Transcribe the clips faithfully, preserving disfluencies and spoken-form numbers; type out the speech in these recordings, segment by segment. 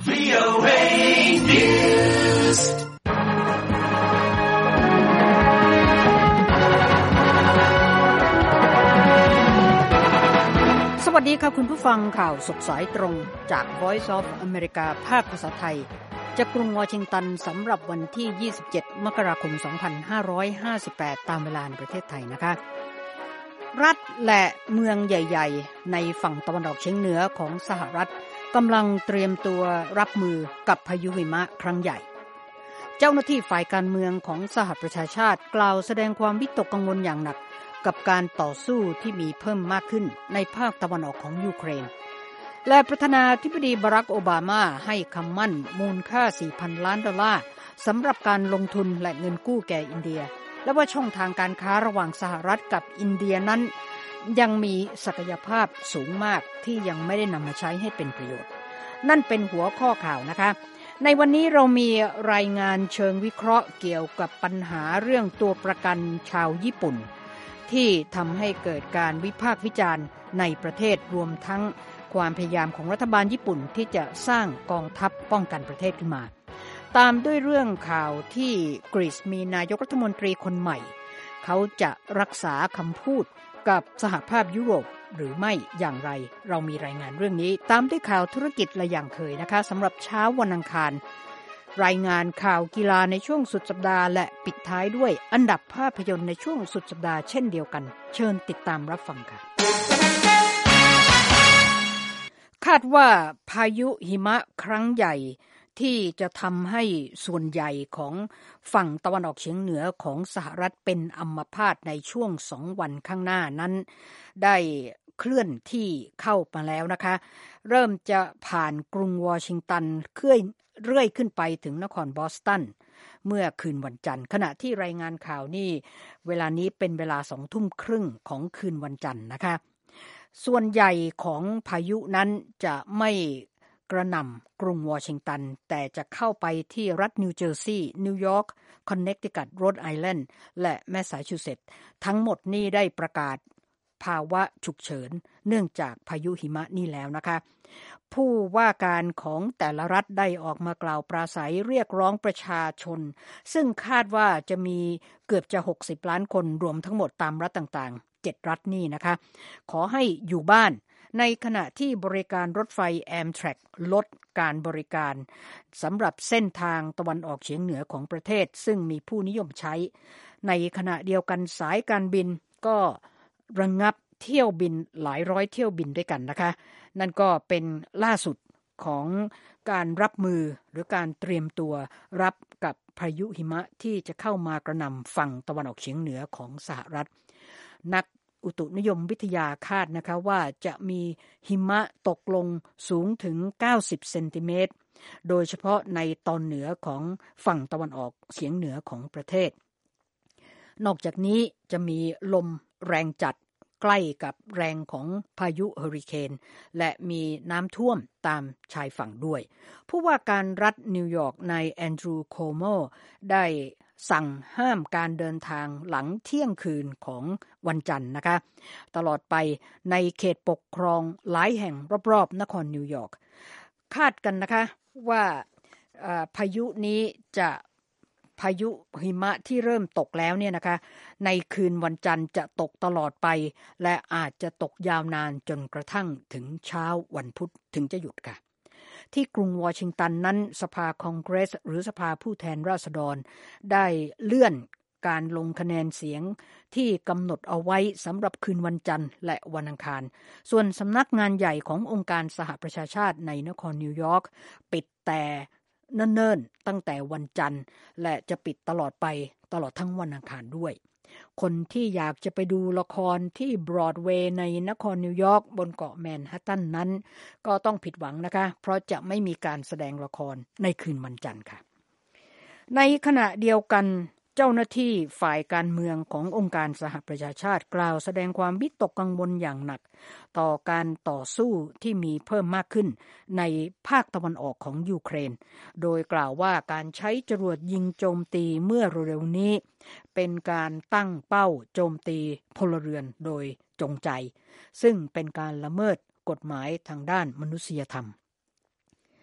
วี โอ เอ News สวัสดีครับคุณผู้ฟังข่าวสดสายตรงจาก Voice of America ภาคภาษาไทยจากกรุงวอชิงตันสำหรับวันที่ยี่สิบเจ็ดมกราคมสองพันห้าร้อยห้าสิบแปดตามเวลาในประเทศไทยนะคะรัฐและเมืองใหญ่ๆในฝั่งตะวันออกเฉียงเหนือของสหรัฐกำลังเตรียมตัวรับมือกับพายุหิมะครั้งใหญ่เจ้าหน้าที่ฝ่ายการเมืองของสหประชาชาติกล่าวแสดงความวิตกกังวลอย่างหนักกับการต่อสู้ที่มีเพิ่มมากขึ้นในภาคตะวันออกของยูเครนและประธานาธิบดีบารักโอบามาให้คำมั่นมูลค่า สี่พัน ล้านดอลลาร์สำหรับการลงทุนและเงินกู้แก่อินเดียและว่าช่องทางการค้าระหว่างสหรัฐกับอินเดียนั้นยังมีศักยภาพสูงมากที่ยังไม่ได้นำมาใช้ให้เป็นประโยชน์นั่นเป็นหัวข้อข่าวนะคะในวันนี้เรามีรายงานเชิงวิเคราะห์เกี่ยวกับปัญหาเรื่องตัวประกันชาวญี่ปุ่นที่ทำให้เกิดการวิพากษ์วิจารณ์ในประเทศรวมทั้งความพยายามของรัฐบาลญี่ปุ่นที่จะสร้างกองทัพป้องกันประเทศขึ้นมาตามด้วยเรื่องข่าวที่กรีซมีนายกรัฐมนตรีคนใหม่เขาจะรักษาคำพูดกับสหภาพยุโรปหรือไม่อย่างไรเรามีรายงานเรื่องนี้ตามด้วยข่าวธุรกิจและอย่างเคยนะคะสำหรับเช้าวันอังคารรายงานข่าวกีฬาในช่วงสุดสัปดาห์และปิดท้ายด้วยอันดับภาพยนตร์ในช่วงสุดสัปดาห์เช่นเดียวกันเชิญติดตามรับฟังค่ะคาดว่าพายุหิมะครั้งใหญ่ที่จะทำให้ส่วนใหญ่ของฝั่งตะวันออกเฉียงเหนือของสหรัฐเป็นอัมพาตในช่วงสองวันข้างหน้านั้นได้เคลื่อนที่เข้ามาแล้วนะคะเริ่มจะผ่านกรุงวอชิงตันเคลื่อนเรื่อยขึ้นไปถึงนครบอสตันเมื่อคืนวันจันทร์ขณะที่รายงานข่าวนี่เวลานี้เป็นเวลาสองทุ่มครึ่งของคืนวันจันทร์นะคะส่วนใหญ่ของพายุนั้นจะไม่กระหน่ำกรุงวอชิงตันแต่จะเข้าไปที่รัฐนิวเจอร์ซีย์นิวยอร์กคอนเนคติคัตโรดไอแลนด์และแมสซาชูเซตส์ทั้งหมดนี้ได้ประกาศภาวะฉุกเฉินเนื่องจากพายุหิมะนี่แล้วนะคะผู้ว่าการของแต่ละรัฐได้ออกมากล่าวปราศัยเรียกร้องประชาชนซึ่งคาดว่าจะมีเกือบจะหกสิบล้านคนรวมทั้งหมดตามรัฐต่างๆเจ็ดรัฐนี่นะคะขอให้อยู่บ้านในขณะที่บริการรถไฟ Amtrak ลดการบริการสำหรับเส้นทางตะวันออกเฉียงเหนือของประเทศซึ่งมีผู้นิยมใช้ในขณะเดียวกันสายการบินก็ระงับเที่ยวบินหลายร้อยเที่ยวบินด้วยกันนะคะนั่นก็เป็นล่าสุดของการรับมือหรือการเตรียมตัวรับกับพายุหิมะที่จะเข้ามากระหน่ำฝั่งตะวันออกเฉียงเหนือของสหรัฐนักอุตุนิยมวิทยาคาดนะคะว่าจะมีหิมะตกลงสูงถึงเก้าสิบเซนติเมตรโดยเฉพาะในตอนเหนือของฝั่งตะวันออกเฉียงเหนือของประเทศนอกจากนี้จะมีลมแรงจัดใกล้กับแรงของพายุเฮอริเคนและมีน้ำท่วมตามชายฝั่งด้วยผู้ว่าการรัฐนิวยอร์กนายแอนดรูว์โคโมได้สั่งห้ามการเดินทางหลังเที่ยงคืนของวันจันทร์นะคะตลอดไปในเขตปกครองหลายแห่งรอบๆนครนิวยอร์กคาดกันนะคะว่าพายุนี้จะพายุหิมะที่เริ่มตกแล้วเนี่ยนะคะในคืนวันจันทร์จะตกตลอดไปและอาจจะตกยาวนานจนกระทั่งถึงเช้าวันพุธถึงจะหยุดค่ะที่กรุงวอชิงตันนั้นสภาคองเกรสหรือสภาผู้แทนราษฎรได้เลื่อนการลงคะแนนเสียงที่กำหนดเอาไว้สำหรับคืนวันจันทร์และวันอังคารส่วนสำนักงานใหญ่ขององค์การสหประชาชาติในนครนิวยอร์กปิดแต่เนิ่นๆตั้งแต่วันจันทร์และจะปิดตลอดไปตลอดทั้งวันอังคารด้วยคนที่อยากจะไปดูละครที่บรอดเวย์ในนครนิวยอร์กบนเกาะแมนฮัตตันนั้นก็ต้องผิดหวังนะคะเพราะจะไม่มีการแสดงละครในคืนวันจันทร์ค่ะในขณะเดียวกันเจ้าหน้าที่ฝ่ายการเมืองขององค์การสหประชาชาติกล่าวแสดงความวิตกกังวลอย่างหนักต่อการต่อสู้ที่มีเพิ่มมากขึ้นในภาคตะวันออกของยูเครนโดยกล่าวว่าการใช้จรวดยิงโจมตีเมื่อเร็วๆนี้เป็นการตั้งเป้าโจมตีพลเรือนโดยจงใจซึ่งเป็นการละเมิดกฎหมายทางด้านมนุษยธรรม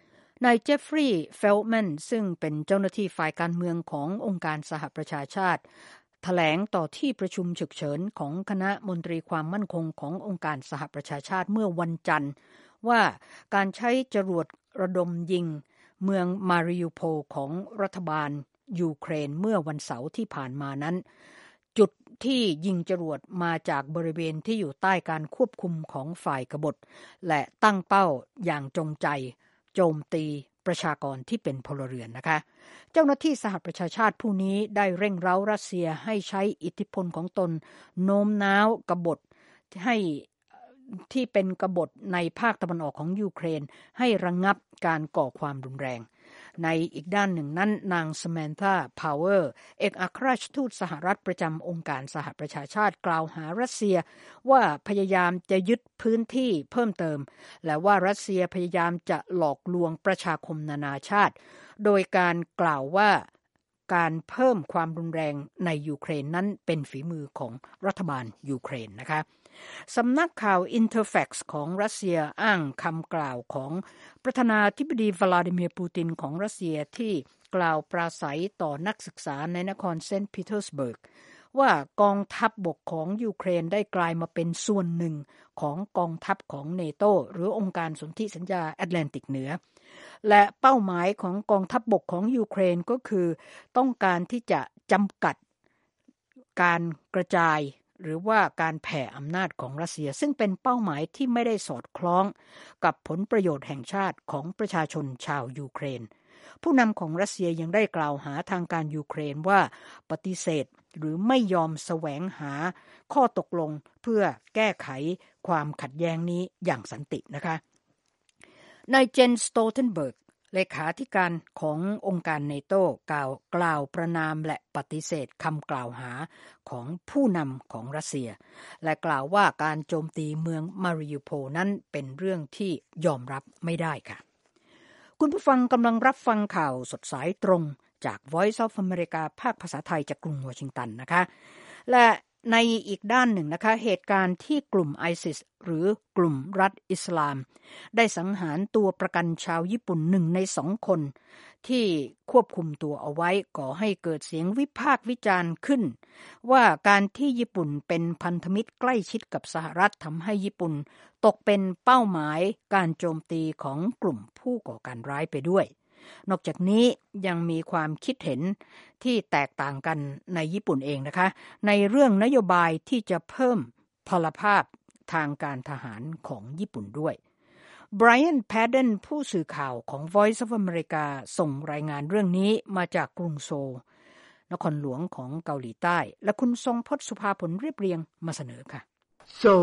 นายเจฟฟรีย์เฟลแมนซึ่งเป็นเจ้าหน้าที่ฝ่ายการเมืองขององค์การสหประชาชาติแถลงต่อที่ประชุมฉุกเฉินของคณะมนตรีความมั่นคงขององค์การสหประชาชาติเมื่อวันจันทร์ว่าการใช้จรวดระดมยิงเมืองมาริอูโพลของรัฐบาลยูเครนเมื่อวันเสาร์ที่ผ่านมานั้นจุดที่ยิงจรวดมาจากบริเวณที่อยู่ใต้การควบคุมของฝ่ายกบฏและตั้งเป้าอย่างจงใจโจมตีประชากรที่เป็นพลเรือนนะคะเจ้าหน้าที่สหประชาชาติผู้นี้ได้เร่งเร้ารัสเซียให้ใช้อิทธิพลของตนโน้มน้าวกบฏให้ที่เป็นกบฏในภาคตะวันออกของยูเครนให้ระงับการก่อความรุนแรงในอีกด้านหนึ่งนั้นนางสแมนธาพาวเวอร์เอกอัครราชทูตสหรัฐประจำองค์การสหประชาชาติกล่าวหารัสเซียว่าพยายามจะยึดพื้นที่เพิ่มเติมและว่ารัสเซียพยายามจะหลอกลวงประชาคมนานาชาติโดยการกล่าวว่าการเพิ่มความรุนแรงในยูเครนนั้นเป็นฝีมือของรัฐบาลยูเครนนะคะสำนักข่าว Interfax ของรัสเซียอ้างคำกล่าวของประธานาธิบดีวลาดิเมียร์ปูตินของรัสเซียที่กล่าวปราศัยต่อนักศึกษาในนครเซนต์ปีเตอร์สเบิร์กว่ากองทัพบกของยูเครนได้กลายมาเป็นส่วนหนึ่งของกองทัพของเนโตหรือองค์การสนธิสัญญาแอตแลนติกเหนือและเป้าหมายของกองทัพบกของยูเครนก็คือต้องการที่จะจำกัดการกระจายหรือว่าการแผ่อำนาจของรัสเซียซึ่งเป็นเป้าหมายที่ไม่ได้สอดคล้องกับผลประโยชน์แห่งชาติของประชาชนชาวยูเครนผู้นำของรัสเซียยังได้กล่าวหาทางการยูเครนว่าปฏิเสธหรือไม่ยอมแสวงหาข้อตกลงเพื่อแก้ไขความขัดแย้งนี้อย่างสันตินะคะนายเจนสโตลเทนเบิร์กเลขาธิการขององค์การเนโตกล่าวกล่าวประณามและปฏิเสธคำกล่าวหาของผู้นำของรัสเซียและกล่าวว่าการโจมตีเมืองมาริอูโพลนั้นเป็นเรื่องที่ยอมรับไม่ได้ค่ะคุณผู้ฟังกำลังรับฟังข่าวสดสายตรงจาก Voice of America ภาคภาษาไทยจากกรุงวอชิงตันนะคะและในอีกด้านหนึ่งนะคะเหตุการณ์ที่กลุ่ม ไอซิส หรือกลุ่มรัฐอิสลามได้สังหารตัวประกันชาวญี่ปุ่นหนึ่งในสองคนที่ควบคุมตัวเอาไว้ก่อให้เกิดเสียงวิพากษ์วิจารณ์ขึ้นว่าการที่ญี่ปุ่นเป็นพันธมิตรใกล้ชิดกับสหรัฐทำให้ญี่ปุ่นตกเป็นเป้าหมายการโจมตีของกลุ่มผู้ก่อการร้ายไปด้วยนอกจากนี้ยังมีความคิดเห็นที่แตกต่างกันในญี่ปุ่นเองนะคะในเรื่องนโยบายที่จะเพิ่มพลภาพทางการทหารของญี่ปุ่นด้วยไบรอัน แพดเดนผู้สื่อข่าวของ Voice of America ส่งรายงานเรื่องนี้มาจากกรุงโซลนครหลวงของเกาหลีใต้และคุณทรงพจน์สุภาผลเรียบเรียงมาเสนอค่ะ So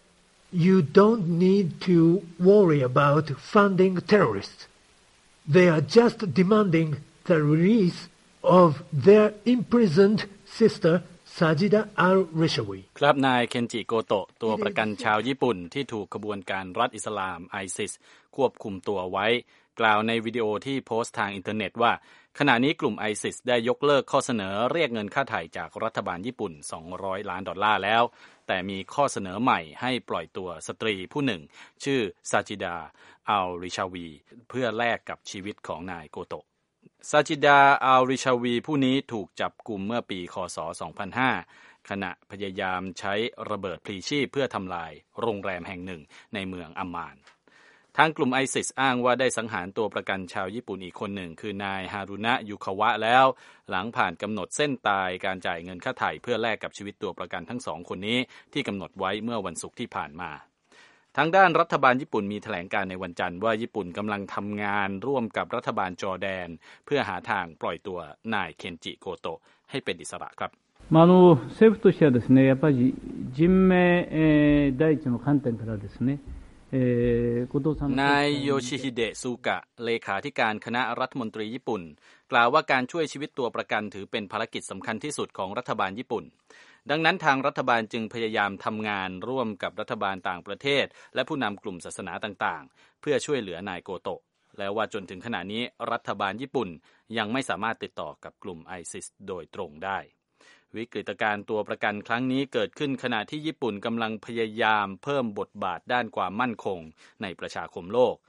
you don't need to worry about funding terrorists.They are just demanding the release of their imprisoned sister Sajida al-Rishawi ครับนายเคนจิโกโตะตัวประกันชาวญี่ปุ่นที่ถูกขบวนการรัฐอิสลามไอซิสควบคุมตัวไว้กล่าวในวิดีโอที่โพสต์ทางอินเทอร์เน็ตว่าขณะนี้กลุ่มไอซิสได้ยกเลิกข้อเสนอเรียกเงินค่าไถ่จากรัฐบาลญี่ปุ่นสองร้อยล้านดอลลาร์แล้วแต่มีข้อเสนอใหม่ให้ปล่อยตัวสตรีผู้หนึ่งชื่อซาจิดาอัลริชาวีเพื่อแลกกับชีวิตของนายโกโตะซาจิดาอัลริชาวีผู้นี้ถูกจับกุมเมื่อปีคศสองพันห้าขณะพยายามใช้ระเบิดพลีชีพเพื่อทำลายโรงแรมแห่งหนึ่งในเมืองอัมมานทางกลุ่มไอซิสอ้างว่าได้สังหารตัวประกันชาวญี่ปุ่นอีกคนหนึ่งคือนายฮารุนะยุคาวะแล้วหลังผ่านกำหนดเส้นตายการจ่ายเงินค่าไถ่เพื่อแลกกับชีวิตตัวประกันทั้งสองคนนี้ที่กำหนดไว้เมื่อวันศุกร์ที่ผ่านมาทางด้านรัฐบาลญี่ปุ่นมีแถลงการในวันจันทร์ว่าญี่ปุ่นกำลังทำงานร่วมกับรัฐบาลจอร์แดนเพื่อหาทางปล่อยตัวนายเคนจิโกโตะให้เป็นอิสระครับまあ、あの政府としてはですね、やっぱり人命、えー、第一の観点からですね、 นายโยชิฮิเดะซูกะเลขาธิการคณะรัฐมนตรีญี่ปุ่นกล่าวว่าการช่วยชีวิตตัวประกันถือเป็นภารกิจสำคัญที่สุดของรัฐบาลญี่ปุ่นดังนั้นทางรัฐบาลจึงพยายามทำงานร่วมกับรัฐบาลต่างประเทศและผู้นำกลุ่มศาสนาต่างๆเพื่อช่วยเหลือนายโกโตะและว่าจนถึงขณะนี้รัฐบาลญี่ปุ่นยังไม่สามารถติดต่อกับกลุ่มไอซิสโดยตรงได้วิกฤตการณ์ตัวประกันครั้งนี้เกิดขึ้นขณะที่ญี่ปุ่นกำลังพยายามเพิ่มบทบาทด้านความมั่นคงในประชาคมโลก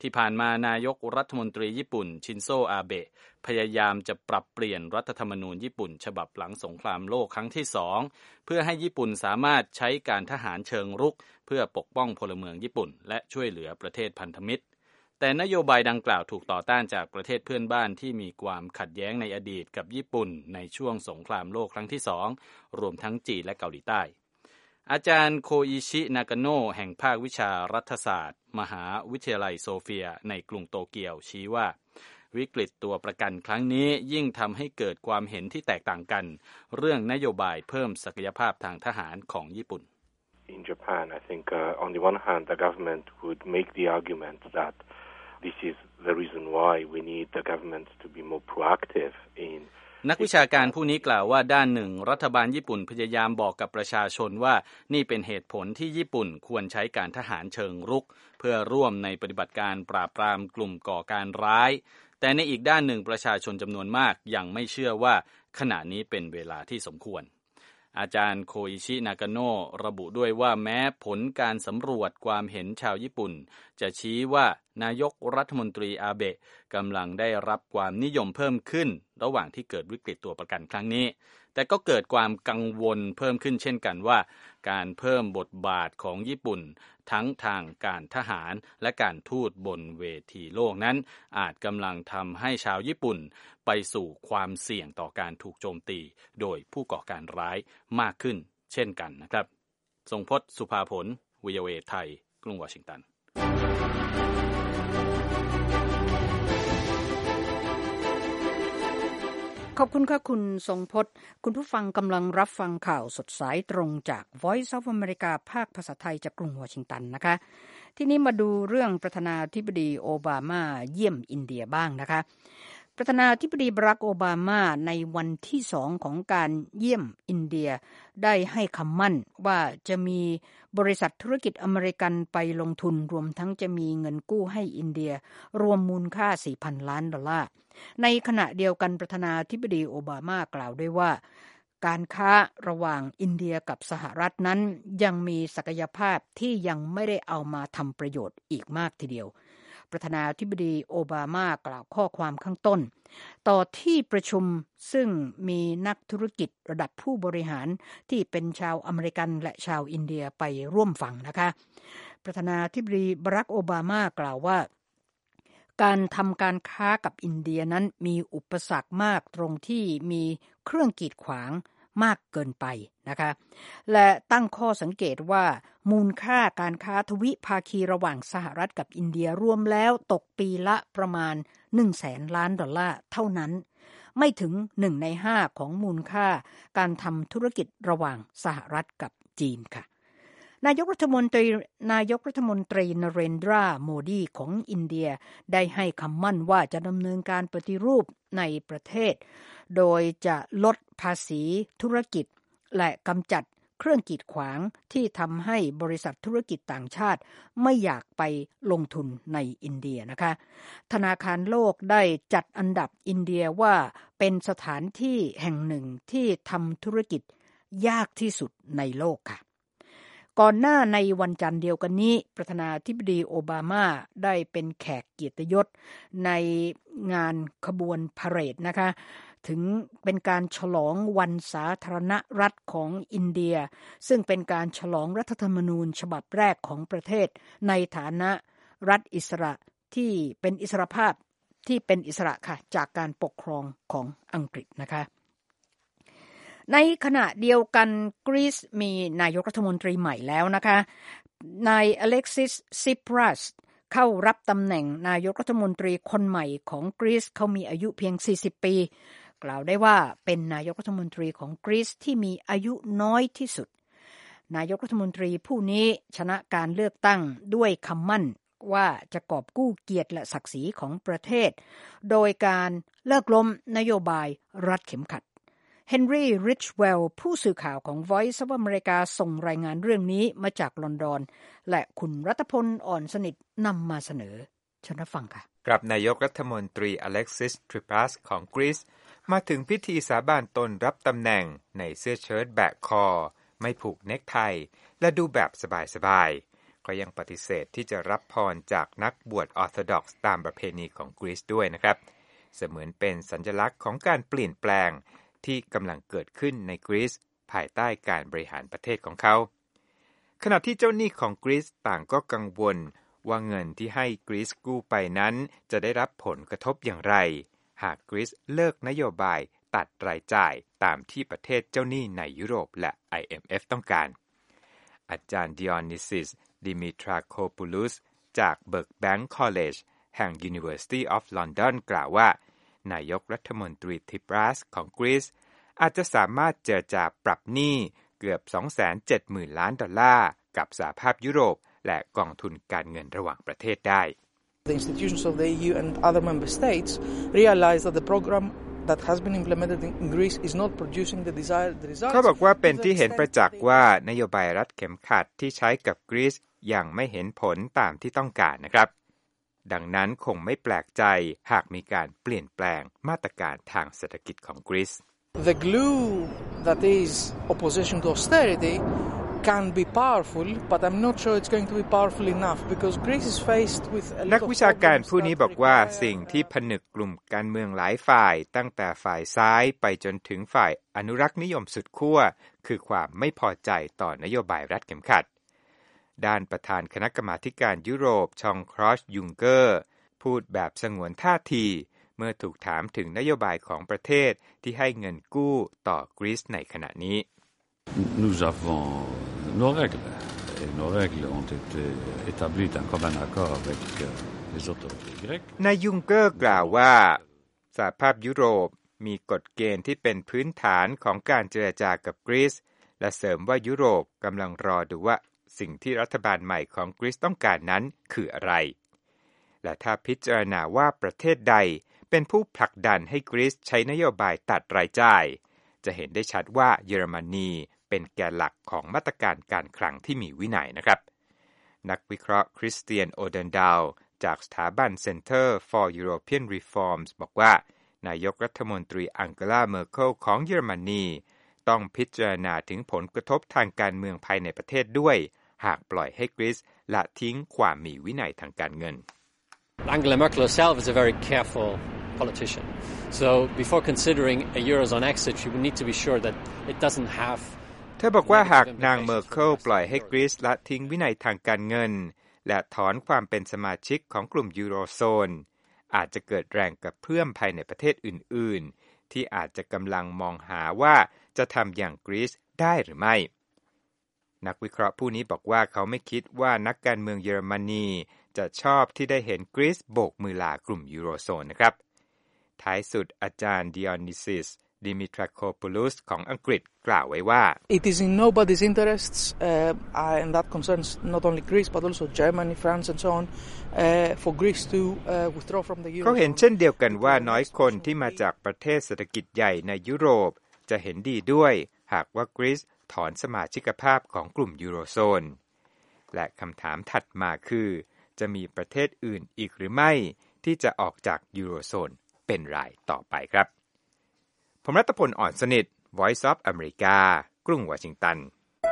ที่ผ่านมานายกรัฐมนตรีญี่ปุ่นชินโซอาเบะพยายามจะปรับเปลี่ยนรัฐธรรมนูญญี่ปุ่นฉบับหลังสงครามโลกครั้งที่สองเพื่อให้ญี่ปุ่นสามารถใช้การทหารเชิงรุกเพื่อปกป้องพลเมืองญี่ปุ่นและช่วยเหลือประเทศพันธมิตรแต่นโยบายดังกล่าวถูกต่อต้านจากประเทศเพื่อนบ้านที่มีความขัดแย้งในอดีตกับญี่ปุ่นในช่วงสงครามโลกครั้งที่สองรวมทั้งจีนและเกาหลีใต้อาจารย์โคอิชินากาโนะแห่งภาควิชารัฐศาสตร์มหาวิทยาลัยโซเฟียในกรุงโตเกียวชี้ว่าวิกฤตตัวประกันครั้งนี้ยิ่งทำให้เกิดความเห็นที่แตกต่างกันเรื่องนโยบายเพิ่มศักยภาพทางทหารของญี่ปุ่น In Japan, I think uh, on the one hand, the government would make the argument that this is the reason why we need the government to be more proactive in นักวิชาการผู้นี้กล่าวว่าด้านหนึ่งรัฐบาลญี่ปุ่นพยายามบอกกับประชาชนว่านี่เป็นเหตุผลที่ญี่ปุ่นควรใช้การทหารเชิงรุกเพื่อร่วมในปฏิบัติการปราบปรามกลุ่มก่อการร้ายแต่ในอีกด้านหนึ่งประชาชนจำนวนมากยังไม่เชื่อว่าขณะนี้เป็นเวลาที่สมควรอาจารย์โคอิชินากาโนะระบุด้วยว่าแม้ผลการสำรวจความเห็นชาวญี่ปุ่นจะชี้ว่านายกรัฐมนตรีอาเบะกำลังได้รับความนิยมเพิ่มขึ้นระหว่างที่เกิดวิกฤตตัวประกันครั้งนี้แต่ก็เกิดความกังวลเพิ่มขึ้นเช่นกันว่าการเพิ่มบทบาทของญี่ปุ่นทั้งทางการทหารและการทูตบนเวทีโลกนั้นอาจกำลังทำให้ชาวญี่ปุ่นไปสู่ความเสี่ยงต่อการถูกโจมตีโดยผู้ก่อการร้ายมากขึ้นเช่นกันนะครับทรงพจน์สุภาผล วี โอ เอ ไทยกรุงวอชิงตันขอบคุณค่ะคุณทรงพจน์คุณผู้ฟังกำลังรับฟังข่าวสดสายตรงจาก Voice of America ภาคภาษาไทยจากกรุงวอชิงตันนะคะที่นี้มาดูเรื่องประธานาธิบดีโอบามาเยี่ยมอินเดียบ้างนะคะประธานาธิบดีบารักโอบามาในวันที่สองของการเยี่ยมอินเดียได้ให้คำมั่นว่าจะมีบริษัทธุรกิจอเมริกันไปลงทุนรวมทั้งจะมีเงินกู้ให้อินเดียรวมมูลค่า สี่พัน ล้านดอลลาร์ในขณะเดียวกันประธานาธิบดีโอบามากล่าวด้วยว่าการค้าระหว่างอินเดียกับสหรัฐนั้นยังมีศักยภาพที่ยังไม่ได้เอามาทำประโยชน์อีกมากทีเดียวประธานาธิบดีโอบามากล่าวข้อความข้างต้นต่อที่ประชุมซึ่งมีนักธุรกิจระดับผู้บริหารที่เป็นชาวอเมริกันและชาวอินเดียไปร่วมฟังนะคะประธานาธิบดีบารักโอบามากล่าวว่าการทำการค้ากับอินเดียนั้นมีอุปสรรคมากตรงที่มีเครื่องกีดขวางมากเกินไปนะคะและตั้งข้อสังเกตว่ามูลค่าการค้าทวิภาคีระหว่างสหรัฐกับอินเดียรวมแล้วตกปีละประมาณ หนึ่งแสน ล้านดอลลาร์เท่านั้นไม่ถึงหนึ่งในห้าของมูลค่าการทำธุรกิจระหว่างสหรัฐกับจีนค่ะนายกรัฐมนตรีนายกรัฐมนตรีนเรนทราโมดีของอินเดียได้ให้คำมั่นว่าจะดำเนินการปฏิรูปในประเทศโดยจะลดภาษีธุรกิจและกำจัดเครื่องกีดขวางที่ทำให้บริษัทธุรกิจต่างชาติไม่อยากไปลงทุนในอินเดียนะคะธนาคารโลกได้จัดอันดับอินเดียว่าเป็นสถานที่แห่งหนึ่งที่ทำธุรกิจยากที่สุดในโลกค่ะก่อนหน้าในวันจันทร์เดียวกันนี้ประธานาธิบดีโอบามาได้เป็นแขกเกียรติยศในงานขบวนพาเหรดนะคะถึงเป็นการฉลองวันสาธารณรัฐของอินเดียซึ่งเป็นการฉลองรัฐธรรมนูญฉบับแรกของประเทศในฐานะรัฐอิสระที่เป็นอิสรภาพที่เป็นอิสระค่ะจากการปกครองของอังกฤษนะคะในขณะเดียวกันกรีซมีนายกรัฐมนตรีใหม่แล้วนะคะนายอเล็กซิสซิปรัสเข้ารับตำแหน่งนายกรัฐมนตรีคนใหม่ของกรีซเขามีอายุเพียงสี่สิบปีกล่าวได้ว่าเป็นนายกรัฐมนตรีของกรีซที่มีอายุน้อยที่สุดนายกรัฐมนตรีผู้นี้ชนะการเลือกตั้งด้วยคำมั่นว่าจะกอบกู้เกียรติและศักดิ์ศรีของประเทศโดยการเลิกล้มนโยบายรัดเข็มขัดเฮนรี่ริชเวลล์ผู้สื่อข่าวของ Voice of America ส่งรายงานเรื่องนี้มาจากลอนดอนและคุณรัตพลอ่อนสนิทนำมาเสนอเชิญรับฟังค่ะกับนายกรัฐมนตรีอเล็กซิส ทริปัสของกรีซมาถึงพิธีสาบานตนรับตำแหน่งในเสื้อเชิ้ตแบะคอไม่ผูกเน็กไทและดูแบบสบายก็ยังปฏิเสธที่จะรับพรจากนักบวชออร์โธดอกซ์ตามประเพณีของกรีซด้วยนะครับเสมือนเป็นสัญลักษณ์ของการเปลี่ยนแปลงที่กำลังเกิดขึ้นในกรีซภายใต้การบริหารประเทศของเขาขณะที่เจ้าหนี้ของกรีซต่างก็กังวลว่าเงินที่ให้กรีซกู้ไปนั้นจะได้รับผลกระทบอย่างไรหากกรีซเลิกนโยบายตัดรายจ่ายตามที่ประเทศเจ้าหนี้ในยุโรปและ ไอ เอ็ม เอฟ ต้องการอาจารย์ดิออนิซิสดิมิทราโคปูลุสจากเบิร์กแบงค์คอลเลจแห่ง University of London กล่าวว่านายกรัฐมนตรีทิปรัสของกรีซอาจจะสามารถเจรจาปรับหนี้เกือบ สองแสนเจ็ดหมื่น ล้านดอลลาร์กับสหภาพยุโรปและกองทุนการเงินระหว่างประเทศได้ The institutions of the อี ยู and other member states realize that the program that has been implemented in Greece is not producing the desired results เขาบอกว่าเป็นที่เห็นประจักษ์ว่านโยบายรัดเข็มขัดที่ใช้กับกรีซยังไม่เห็นผลตามที่ต้องการนะครับดังนั้นคงไม่แปลกใจหากมีการเปลี่ยนแปลงมาตรการทางเศรษฐกิจของกรีซ The glue that is opposition to austerity can be powerful but I'm not sure it's going to be powerful enough because Greece is faced with a lot of นักวิชาการผู้นี้บอกว่าสิ่งที่ผนึกกลุ่มการเมืองหลายฝ่ายตั้งแต่ฝ่ายซ้ายไปจนถึงฝ่ายอนุรักษ์นิยมสุดขั้วคือความไม่พอใจต่อนโยบายรัดเข็มขัดด้านประธานคณะกรรมาธิการยุโรปชองครอชยุงเกอร์พูดแบบสงวนท่าทีเมื่อถูกถามถึงนโยบายของประเทศที่ให้เงินกู้ต่อกรีซในขณะนี้ Nous avons nos règles et nos règles ont été établies d'un commun accord avec les autorités grecques นายยุงเกอร์กล่าวว่าสหภาพยุโรปมีกฎเกณฑ์ที่เป็นพื้นฐานของการเจรจากับกรีซและเสริมว่ายุโรปกำลังรอดูว่าสิ่งที่รัฐบาลใหม่ของกรีซต้องการนั้นคืออะไรและถ้าพิจารณาว่าประเทศใดเป็นผู้ผลักดันให้กรีซใช้นโยบายตัดรายจ่ายจะเห็นได้ชัดว่าเยอรมนีเป็นแกนหลักของมาตรการการคลังที่มีวินัยนะครับนักวิเคราะห์คริสเตียนโอเดนดาลจากสถาบัน Center for European Reforms บอกว่านายกรัฐมนตรีอังเกลาเมอร์เคิลของเยอรมนีต้องพิจารณาถึงผลกระทบทางการเมืองภายในประเทศด้วยหากปล่อยให้กรีซละทิ้งความมีวินัยทางการเงิน Angela Merkel herself is a very careful politician. So before considering a eurozone exit, she would need to be sure that it doesn't have เธอบอกว่าหากนางเมอร์เคิลปล่อยให้กรีซละทิ้งวินัยทางการเงินและถอนความเป็นสมาชิกของกลุ่มยูโรโซนอาจจะเกิดแรงกระเพื่อมภายในประเทศอื่นๆที่อาจจะกำลังมองหาว่าจะทำอย่างกรีซได้หรือไม่นักวิเคราะห์ผู้นี้บอกว่าเขาไม่คิดว่านักการเมืองเยอรมนีจะชอบที่ได้เห็นกรีซโบกมือลากลุ่มยูโรโซนนะครับท้ายสุดอาจารย์ดิออนิซิสดิมิทราโคปูลุสของอังกฤษกล่าวไว้ว่า It is in nobody's interests uh, and that concerns not only Greece but also Germany, France and so on uh, for Greece to uh, withdraw from the Eurozone เขาเห็นเช่นเดียวกันว่าน้อยคนที่มาจากประเทศเศรษฐกิจใหญ่ในยุโรปจะเห็นดีด้วยหากว่ากรีซถอนสมาชิกภาพของกลุ่มยูโรโซนและคำถามถัดมาคือจะมีประเทศอื่นอีกหรือไม่ที่จะออกจากยูโรโซนเป็นรายต่อไปครับผมรัตพลอ่อนสนิท Voice of America กรุงวอชิงตัน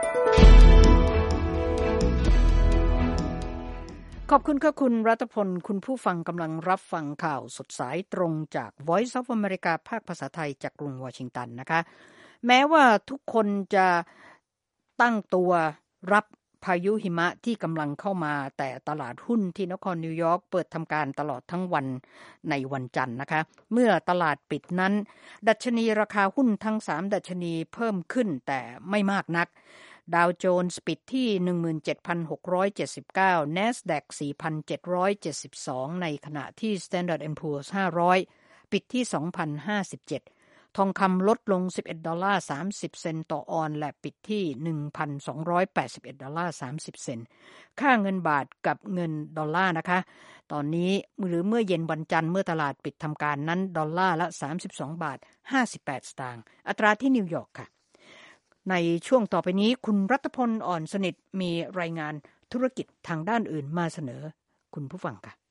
ขอบคุณค่ะคุณรัตพลคุณผู้ฟังกำลังรับฟังข่าวสดสายตรงจาก Voice of America ภาคภาษาไทยจากกรุงวอชิงตันนะคะแม้ว่าทุกคนจะตั้งตัวรับพายุหิมะที่กำลังเข้ามาแต่ตลาดหุ้นที่นครนิวยอร์กเปิดทำการตลอดทั้งวันในวันจันทร์นะคะเมื่อตลาดปิดนั้นดัชนีราคาหุ้นทั้งสามดัชนีเพิ่มขึ้นแต่ไม่มากนักดาวโจนส์ปิดที่ หนึ่งหมื่นเจ็ดพันหกร้อยเจ็ดสิบเก้า NASDAQ สี่พันเจ็ดร้อยเจ็ดสิบสอง ในขณะที่ Standard แอนด์ Poor's ห้าร้อยปิดที่ สองพันห้าสิบเจ็ดทองคำลดลงสิบเอ็ดดอลลาร์สามสิบเซนต์ต่อออนซ์และปิดที่ หนึ่งพันสองร้อยแปดสิบเอ็ดดอลลาร์สามสิบเซนต์ค่าเงินบาทกับเงินดอลลาร์นะคะตอนนี้หรือเมื่อเย็นวันจันทร์เมื่อตลาดปิดทำการนั้นดอลลาร์ละสามสิบสองบาทห้าสิบแปดสตางค์อัตราที่นิวยอร์กค่ะในช่วงต่อไปนี้คุณรัตพลอ่อนสนิทมีรายงานธุรกิจทางด้านอื่นมาเสนอคุณผู้ฟังค่ะ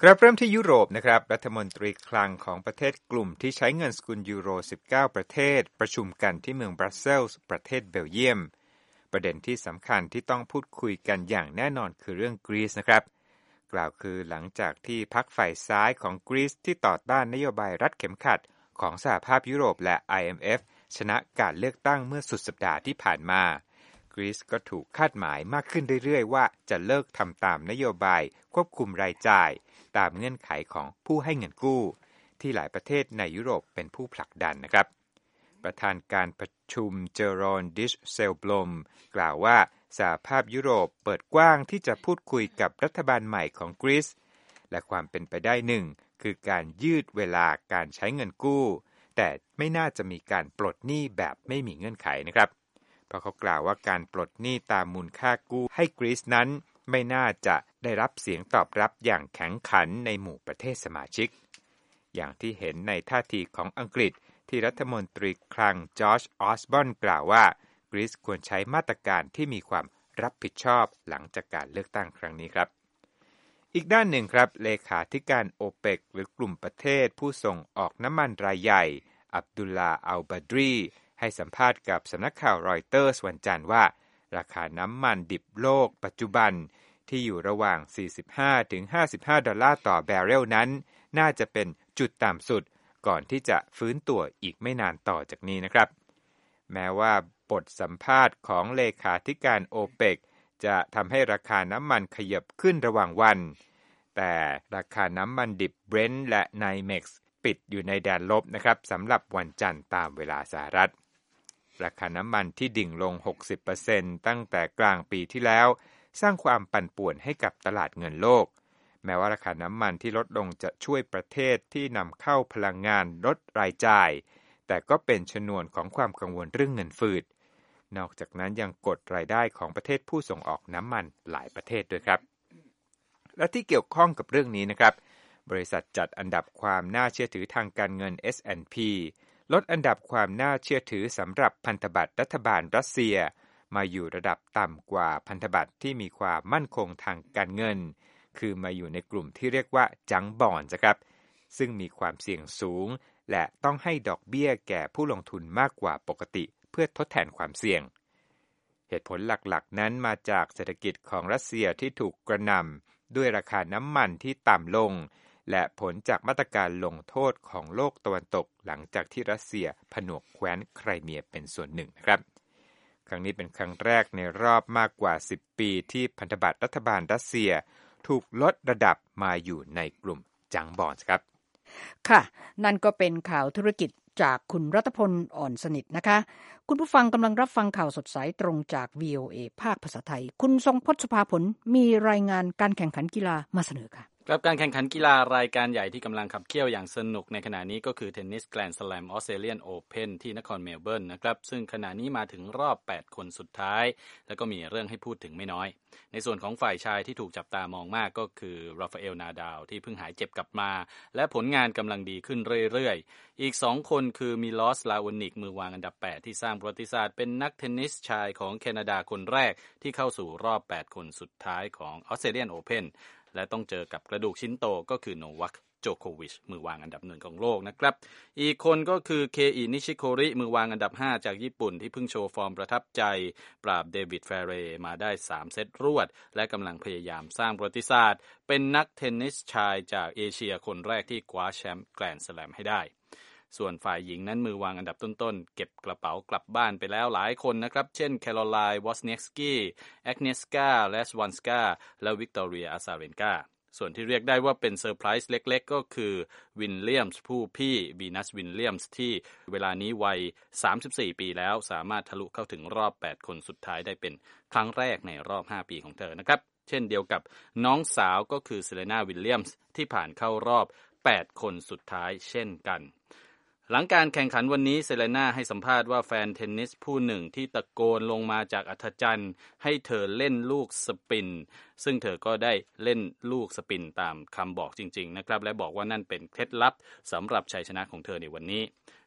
กลับเริ่มที่ยุโรปนะครับรัฐมนตรีคลังของประเทศกลุ่มที่ใช้เงินสกุลยูโรสิบเก้าประเทศประชุมกันที่เมืองบรัสเซลส์ประเทศเบลเยียมประเด็นที่สำคัญที่ต้องพูดคุยกันอย่างแน่นอนคือเรื่องกรีซนะครับกล่าวคือหลังจากที่พรรคฝ่ายซ้ายของกรีซที่ต่อต้านนโยบายรัดเข็มขัดของสหภาพยุโรปและ ไอ เอ็ม เอฟ ชนะการเลือกตั้งเมื่อสุดสัปดาห์ที่ผ่านมากรีซก็ถูกคาดหมายมากขึ้นเรื่อยๆว่าจะเลิกทำตามนโยบายควบคุมรายจ่ายตามเงื่อนไขของผู้ให้เงินกู้ที่หลายประเทศในยุโรปเป็นผู้ผลักดันนะครับประธานการประชุมเจอรอนดิชเซลบลมกล่าวว่าสหภาพยุโรปเปิดกว้างที่จะพูดคุยกับรัฐบาลใหม่ของกรีซและความเป็นไปได้หนึ่งคือการยืดเวลาการใช้เงินกู้แต่ไม่น่าจะมีการปลดหนี้แบบไม่มีเงื่อนไขนะครับเพราะเขากล่าวว่าการปลดหนี้ตามมูลค่ากู้ให้กรีซนั้นไม่น่าจะได้รับเสียงตอบรับอย่างแข็งขันในหมู่ประเทศสมาชิกอย่างที่เห็นในท่าทีของอังกฤษที่รัฐมนตรีคลังจอร์จออสบอนกล่าวว่ากรีซควรใช้มาตรการที่มีความรับผิดชอบหลังจากการเลือกตั้งครั้งนี้ครับอีกด้านหนึ่งครับเลขาธิการโอเปกหรือกลุ่มประเทศผู้ส่งออกน้ำมันรายใหญ่อับดุลลาอัลบาดรีให้สัมภาษณ์กับสำนักข่าวรอยเตอร์สวันจันทร์ว่าราคาน้ำมันดิบโลกปัจจุบันที่อยู่ระหว่าง สี่สิบห้าถึงห้าสิบห้า ดอลลาร์ต่อแบเรลนั้นน่าจะเป็นจุดต่ำสุดก่อนที่จะฟื้นตัวอีกไม่นานต่อจากนี้นะครับแม้ว่าบทสัมภาษณ์ของเลขาธิการโอเปกจะทำให้ราคาน้ำมันขยับขึ้นระหว่างวันแต่ราคาน้ำมันดิบเบรนท์และไนเม็กซ์ปิดอยู่ในแดนลบนะครับสำหรับวันจันทร์ตามเวลาสหรัฐราคาน้ำมันที่ดิ่งลง หกสิบเปอร์เซ็นต์ ตั้งแต่กลางปีที่แล้วสร้างความปั่นป่วนให้กับตลาดเงินโลกแม้ว่าราคาน้ำมันที่ลดลงจะช่วยประเทศที่นำเข้าพลังงานลดรายจ่ายแต่ก็เป็นชนวนของความกังวลเรื่องเงินฝืดนอกจากนั้นยังกดรายได้ของประเทศผู้ส่งออกน้ำมันหลายประเทศด้วยครับและที่เกี่ยวข้องกับเรื่องนี้นะครับบริษัทจัดอันดับความน่าเชื่อถือทางการเงิน เอส แอนด์ พี ลดอันดับความน่าเชื่อถือสำหรับพันธบัตรรัฐบาลรัสเซียมาอยู่ระดับต่ำกว่าพันธบัตรที่มีความมั่นคงทางการเงินคือมาอยู่ในกลุ่มที่เรียกว่าจังบอนด์ครับซึ่งมีความเสี่ยงสูงและต้องให้ดอกเบี้ยแก่ผู้ลงทุนมากกว่าปกติเพื่อทดแทนความเสี่ยงเหตุผลหลักๆนั้นมาจากเศรษฐกิจของรัสเซียที่ถูกกระหน่ำด้วยราคาน้ำมันที่ต่ำลงและผลจากมาตรการลงโทษของโลกตะวันตกหลังจากที่รัสเซียผนวกแคว้นไครเมียเป็นส่วนหนึ่งนะครับครั้งนี้เป็นครั้งแรกในรอบมากกว่าสิบปีที่พันธบัตรรัฐบาลรัสเซียถูกลดระดับมาอยู่ในกลุ่มจังบอนด์ครับค่ะนั่นก็เป็นข่าวธุรกิจจากคุณรัตพลอ่อนสนิทนะคะคุณผู้ฟังกำลังรับฟังข่าวสดสายตรงจาก วี โอ เอ ภาคภาษาไทยคุณทรงพจน์ สุภาผลมีรายงานการแข่งขันกีฬามาเสนอค่ะกับการแข่งขันกีฬารายการใหญ่ที่กำลังขับเคี่ยวอย่างสนุกในขณะนี้ก็คือเทนนิสแกรนด์สแลมออสเตรเลียนโอเพ่นที่นครเมลเบิร์นนะครับซึ่งขณะนี้มาถึงรอบแปดคนสุดท้ายแล้วก็มีเรื่องให้พูดถึงไม่น้อยในส่วนของฝ่ายชายที่ถูกจับตามองมากก็คือราฟาเอลนาดาลที่เพิ่งหายเจ็บกลับมาและผลงานกำลังดีขึ้นเรื่อยๆอีกสองคนคือมิลอสลาโวนิกมือวางอันดับแปดที่สร้างประวัติศาสตร์เป็นนักเทนนิสชายของแคนาดาคนแรกที่เข้าสู่รอบแปดคนสุดท้ายของออสเตรเลียนโอเพ่นและต้องเจอกับกระดูกชิ้นโตก็คือโนวัคโจโควิชมือวางอันดับหนึ่งของโลกนะครับอีกคนก็คือเคอินิชิโคริมือวางอันดับห้าจากญี่ปุ่นที่เพิ่งโชว์ฟอร์มประทับใจปราบเดวิดแฟเรย์มาได้สามเซตรวดและกำลังพยายามสร้างประวัติศาสตร์เป็นนักเทนนิสชายจากเอเชียคนแรกที่คว้าแชมป์แกรนด์สแลมให้ได้ส่วนฝ่ายหญิงนั้นมือวางอันดับต้นๆเก็บกระเป๋ากลับบ้านไปแล้วหลายคนนะครับเช่นแคโรไลน์วอสเนียสกี้แอกเนสกาและสวันสกาและวิกตอเรียอาซาเรนกาส่วนที่เรียกได้ว่าเป็นเซอร์ไพรส์เล็กๆก็คือวินเลียมส์ผู้พี่วีนัสวินเลียมส์ที่เวลานี้วัยสามสิบสี่ปีแล้วสามารถทะลุเข้าถึงรอบแปดคนสุดท้ายได้เป็นครั้งแรกในรอบห้าปีของเธอนะครับเช่นเดียวกับน้องสาวก็คือเซเลนาวิลเลียมส์ที่ผ่านเข้ารอบแปดคนสุดท้ายเช่นกันหลังการแข่งขันวันนี้เซเลน่าให้สัมภาษณ์ว่าแฟนเทนนิสผู้หนึ่งที่ตะโกนลงมาจากอัธจันทร์ให้เธอเล่นลูกสปินซึ่งเธอก็ได้เล่นลูกสปินตามคำบอกจริงๆนะครับและบอกว่านั่นเป็นเคล็ดลับสำหรับชัยชนะของเธอในวันนี้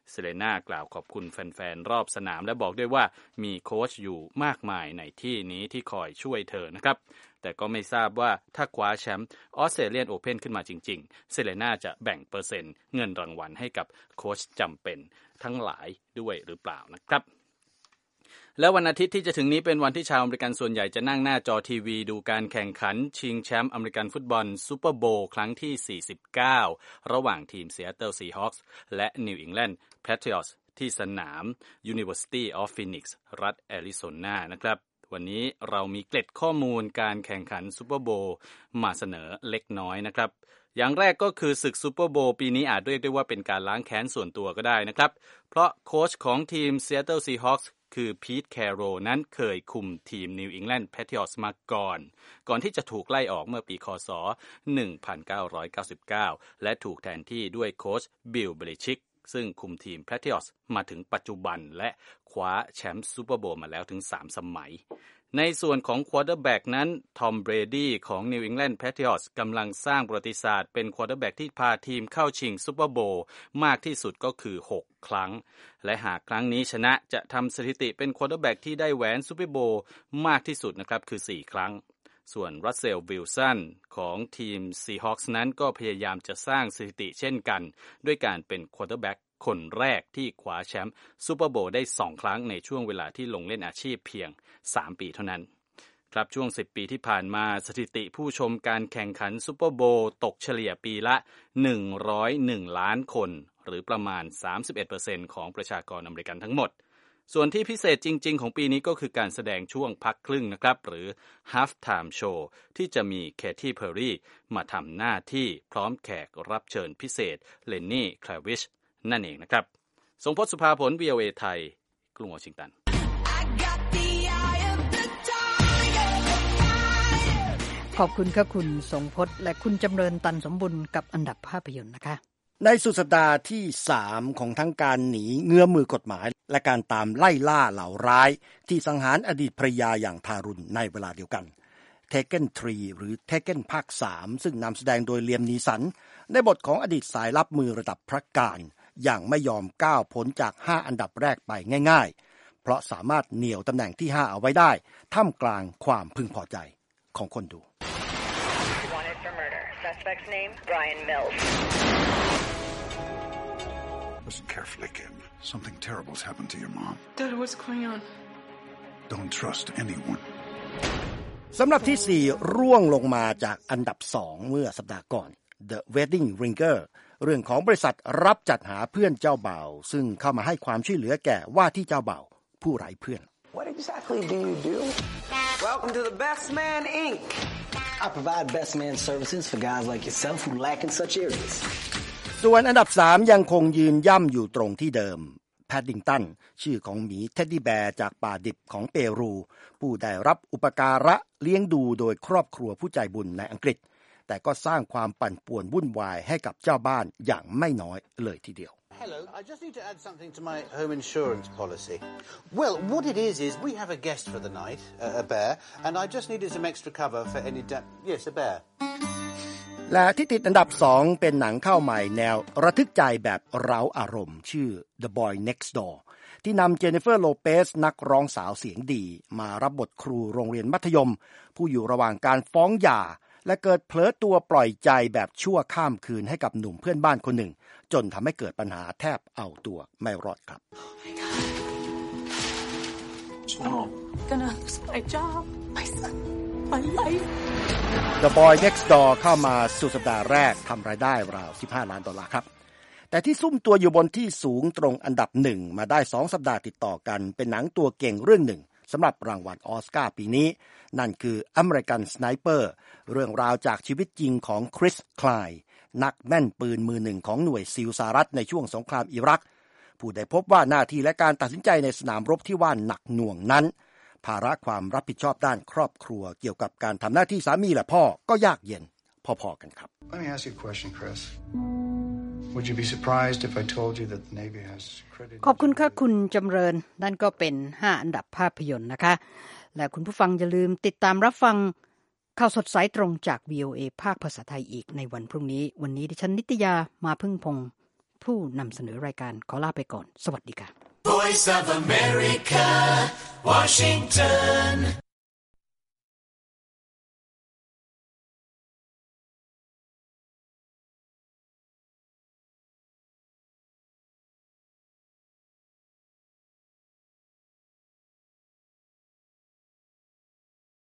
เซเลน่ากล่าวขอบคุณแฟนๆรอบสนามและบอกด้วยว่ามีโค้ชอยู่มากมายในที่นี้ที่คอยช่วยเธอนะครับแต่ก็ไม่ทราบว่าถ้าคว้าแชมป์ออสเตรเลียนโอเพ่นขึ้นมาจริงๆเซเลน่าจะแบ่งเปอร์เซ็นต์เงินรางวัลให้กับโค้ชจำเป็นทั้งหลายด้วยหรือเปล่านะครับและวันอาทิตย์ที่จะถึงนี้เป็นวันที่ชาวอเมริกันส่วนใหญ่จะนั่งหน้าจอทีวีดูการแข่งขันชิงแชมป์อเมริกันฟุตบอลซูเปอร์โบว์ครั้งที่สี่สิบเก้าระหว่างทีม Seattle Seahawks และ New England Patriots ที่สนาม University of Phoenix รัฐแอริโซนานะครับวันนี้เรามีเกร็ดข้อมูลการแข่งขันซูเปอร์โบว์มาเสนอเล็กน้อยนะครับอย่างแรกก็คือศึกซูเปอร์โบว์ปีนี้อาจเรียกได้ว่าเป็นการล้างแค้นส่วนตัวก็ได้นะครับเพราะโค้ชของทีม Seattle Seahawksคือพีทแคโรนั้นเคยคุมทีม New England Patriots มาก่อนก่อนที่จะถูกไล่ออกเมื่อปีค.ศ. หนึ่งพันเก้าร้อยเก้าสิบเก้าและถูกแทนที่ด้วยโค้ชบิล เบลิชิกซึ่งคุมทีม Patriots มาถึงปัจจุบันและคว้าแชมป์ซูเปอร์โบว์มาแล้วถึงสามสมัยในส่วนของควอเตอร์แบ็กนั้นทอมเบรดี้ของ New England Patriots กำลังสร้างประวัติศาสตร์เป็นควอเตอร์แบ็กที่พาทีมเข้าชิงซูเปอร์โบว์มากที่สุดก็คือหกครั้งและหากครั้งนี้ชนะจะทำสถิติเป็นควอเตอร์แบ็กที่ได้แหวนซูเปอร์โบว์มากที่สุดนะครับคือสี่ครั้งส่วนรัสเซล วิลสันของทีม Seahawks นั้นก็พยายามจะสร้างสถิติเช่นกันด้วยการเป็นควอเตอร์แบ็กคนแรกที่คว้าแชมป์ซูเปอร์โบว์ได้สองครั้งในช่วงเวลาที่ลงเล่นอาชีพเพียงสามปีเท่านั้นครับช่วงสิบปีที่ผ่านมาสถิติผู้ชมการแข่งขันซูเปอร์โบว์ตกเฉลี่ยปีละหนึ่งร้อยเอ็ดล้านคนหรือประมาณ สามสิบเอ็ดเปอร์เซ็นต์ ของประชากรอเมริกันทั้งหมดส่วนที่พิเศษจริงๆของปีนี้ก็คือการแสดงช่วงพักครึ่งนะครับหรือ Half Time Show ที่จะมีแคทตี้เพอร์รี่มาทำหน้าที่พร้อมแขกรับเชิญพิเศษเลนนี่คลาวิชนั่นเองนะครับทรงพจน์สุภาผล วี โอ เอ ไทยกรุงวอชิงตันขอบคุณค่ะคุณทรงพจน์และคุณจำเริญตันสมบุญกับอันดับภาพยนตร์นะคะในสุดสัปดาห์ที่สามของทั้งการหนีเงื้อมือกฎหมายและการตามไล่ล่าเหล่าร้ายที่สังหารอดีตภรรยาอย่างทารุณในเวลาเดียวกัน Taken สามหรือ Taken ภาคสามซึ่งนำแสดงโดยเลียม นีสันในบทของอดีตสายลับมือระดับพระการอย่างไม่ยอมก้าวพ้นจากห้าอันดับแรกไปง่ายๆเพราะสามารถเหนี่ยวตำแหน่งที่ห้าเอาไว้ได้ท่ามกลางความพึงพอใจของคนดู Suspect's name, Brian Mills. Listen carefully, Kim. Something terrible's happened to your mom. Dad, what's going on? Don't trust anyone. สำหรับที่สี่ร่วงลงมาจากอันดับสองเมื่อสัปดาห์ก่อน The Wedding Ringer เรื่องของบริษัทรับจัดหาเพื่อนเจ้าบ่าวซึ่งเข้ามาให้ความช่วยเหลือแก่ว่าที่เจ้าบ่าวผู้ไร้เพื่อน What exactly do you do? Welcome to the Best Man, Incorporated. I provide best man services for guys like yourself who lack in such areas. ส่วนอันดับสามยังคงยืนย่ำอยู่ตรงที่เดิมแพดดิงตันชื่อของหมีเท็ดดี้แบร์จากป่าดิบของเปรูผู้ได้รับอุปการะเลี้ยงดูโดยครอบครัวผู้ใจบุญในอังกฤษแต่ก็สร้างความปั่นป่วนวุ่นวายให้กับเจ้าบ้านอย่างไม่น้อยเลยทีเดียว Hello, I just need to add something to my home insurance policy. Well, what it is is we have a guest for the night, uh, a bear, and I just needed some extra cover for any da- yes, a bear. และที่ติดอันดับสองเป็นหนังเข้าใหม่แนวระทึกใจแบบเร้าอารมณ์ชื่อ The Boy Next Door ที่นำเจนนิเฟอร์โลเปซนักร้องสาวเสียงดีมารับบทครูโรงเรียนมัธยมผู้อยู่ระหว่างการฟ้องหย่าและเกิดเผลอตัวปล่อยใจแบบชั่วข้ามคืนให้กับหนุ่มเพื่อนบ้านคนหนึ่งจนทำให้เกิดปัญหาแทบเอาตัวไม่รอดครับ I'm gonna lose my job, my son, my life. The Boy Next Door เข้ามาสู่สัปดาห์แรกทำรายได้ราวสิบห้าล้านดอลลาร์ครับแต่ที่ซุ่มตัวอยู่บนที่สูงตรงอันดับหนึ่งมาได้สองสัปดาห์ติดต่อกันเป็นหนังตัวเก่งเรื่องหนึ่งสำหรับรางวัลออสการ์ปีนี้นั่นคือ American Sniper เรื่องราวจากชีวิตจริงของคริส คลายนักแม่นปืนมือหนึ่งของหน่วยซีลสหรัฐในช่วงสงครามอิรักผู้ได้พบว่าหน้าที่และการตัดสินใจในสนามรบที่ว่าหนักหน่วงนั้นภาระความรับผิดชอบด้านครอบครัวเกี่ยวกับการทำหน้าที่สามีและพ่อก็ยากเย็นพอๆกันครับ Let me ask you a question, Chris. Would you be surprised if I told you that the Navy has credit? ขอบคุณค่ะคุณจำเริญนั่นก็เป็นห้าอันดับภาพยนตร์นะคะและคุณผู้ฟังอย่าลืมติดตามรับฟังข่าวสดสายตรงจาก วี โอ เอ ภาคภาษาไทยอีกในวันพรุ่งนี้วันนี้ดิฉันนิตยามาพึ่งพงศ์ผู้นำเสนอรายการขอลาไปก่อนสวัสดีค่ะ Voice of America Washington